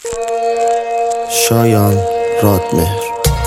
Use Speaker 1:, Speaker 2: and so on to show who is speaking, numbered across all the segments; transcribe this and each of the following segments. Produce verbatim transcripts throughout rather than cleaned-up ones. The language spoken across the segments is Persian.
Speaker 1: شایان رادمهر.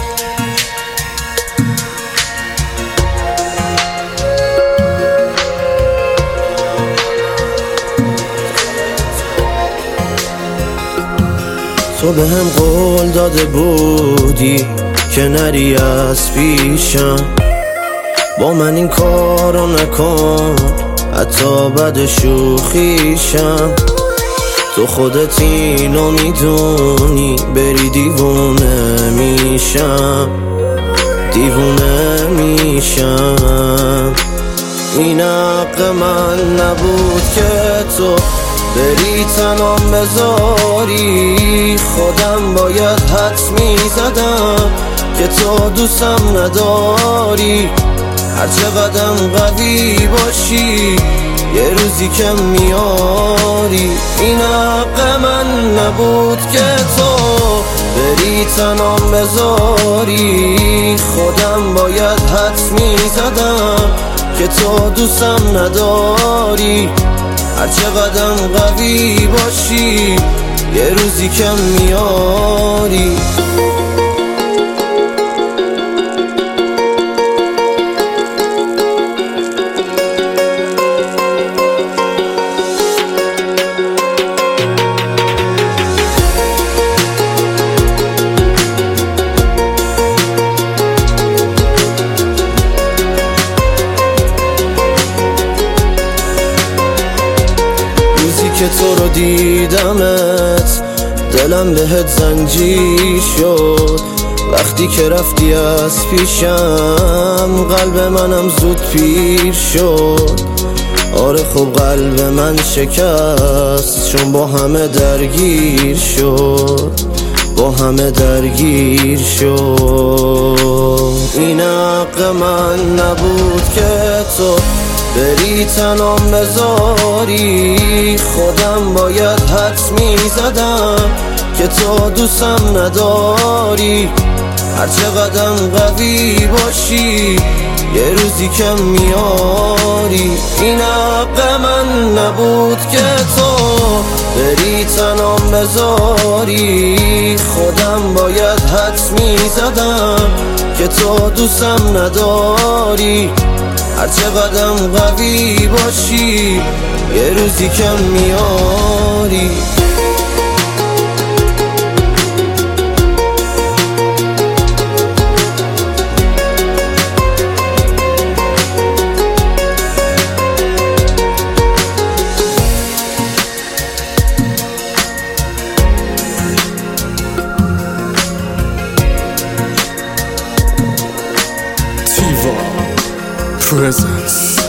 Speaker 1: تو به هم قول داده بودی که نری از پیشم، با من این کارو نکن حتی بد شوخیشم. تو خودت اینو میدونی بری دیوونه میشم، دیوونه میشم. این حق من نبود که تو بری تنام بذاری، خودم باید حدس میزدم که تو دوستم نداری. هر چقدرم قوی باشی یه روزی کم میاری. این حق من نبود که تو بری تنام بذاری، خودم باید حدس میزدم که تو دوستم نداری. هر چقدرم قوی باشی یه روزی کم میاری. که تو رو دیدمت دلم بهت زنجیر شد، وقتی که رفتی از پیشم قلب منم زود پیر شد. آره خوب قلب من شکست چون با همه درگیر شد، با همه درگیر شد. این حق من نبود که تو بری تنام بذاری، خودم باید حدس میزدم که تو دوستم نداری. هر چقدرم قوی باشی یه روزی کم میاری. این حق من نبود که تو بری تنام بذاری، خودم باید حدس میزدم که تو دوستم نداری. هر چقدرم قوی باشی یه روزی کم میاری.
Speaker 2: Presence.